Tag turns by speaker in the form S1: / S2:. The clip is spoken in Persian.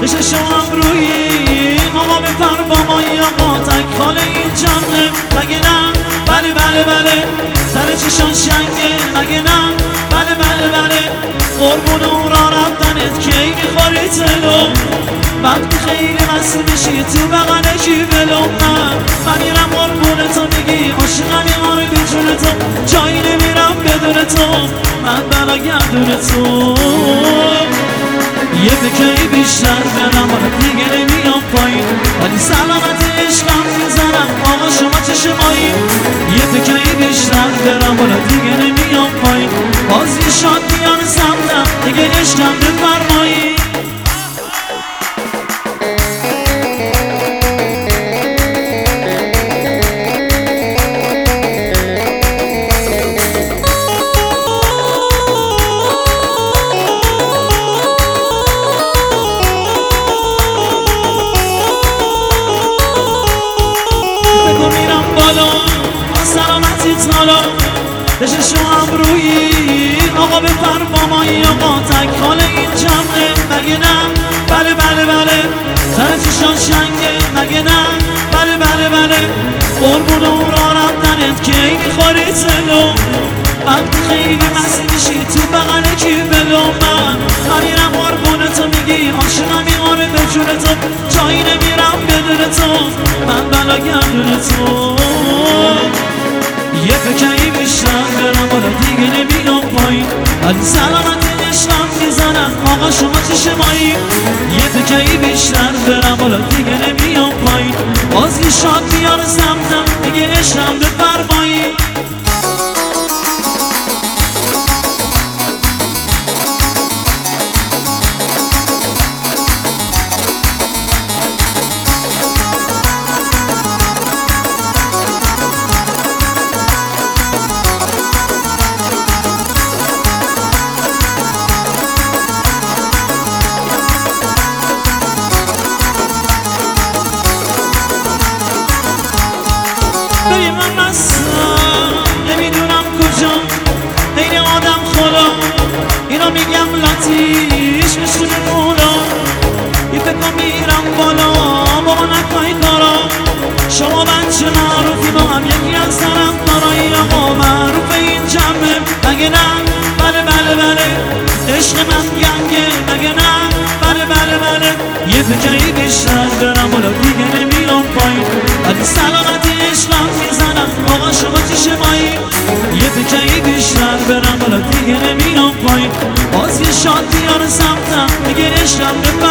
S1: بشه شوام روی آقا بپر با ما آقا تک خاله این جمعه مگه نه بله بله بله سر چشان شنگه مگه نه بله بله بله قربون اون را رفتنت کی میخوری تلو وقتی خیلی مست میشی تو بغل کی بلو من میرم قربون تو میگی عاشقم یاری به جون تو جایی نمیرم بدون تو من بلا گردون تو یه فکری بیشتر برم حالا دیگه نمیام پایین ولی سلامت عشقم میزنم آقا شما چه شمایی یه فکری بیشتر برم حالا دیگه نمیام پایین باز یه شاد میان سمتم دیگه عشقم بفرمایی بشه شوام روی آقا بپر با ما آقا تک خاله این جمعه مگه نه بله بله بله سر چشان شنگه مگه نه بله بله بله قربون اون را رفتنت کی میخوری تلو وقتی خیلی مست میشی تو بغل کی بلو من میرم قربون تو میگی عاشقم میاره به جون تو جایی نمیرم بدون تو من بلا گردون تو یه فکری بیشتر برم حالا دیگه نمیام پایین ولی سلامت عشقم میزنم آقا شما چه شمایی یه فکری بیشتر برم حالا دیگه نمیام پایین باز یه شاد بیار سمتم دیگه عشقم بفرمایی ببین من مستم نمیدونم کجا بین آدم خدا اینا میگم لطیش بشونه مولا یه فکر میرم بالا بابا نکنی کارا شما بچه معروفی با هم یکی از طرف دارایی آقا معروف این جمعه مگه نه بله بله بله عشق من گنگه مگه نه بله بله بله یه فکری بیشتر برم حالا دیگه نمیام پایین ولی سلامت عشقم میزنم آقا شما چه شمایی یه فکری بیشتر برم حالا دیگه نمیام پایین باز یه شاد بیار سمتم دیگه عشقم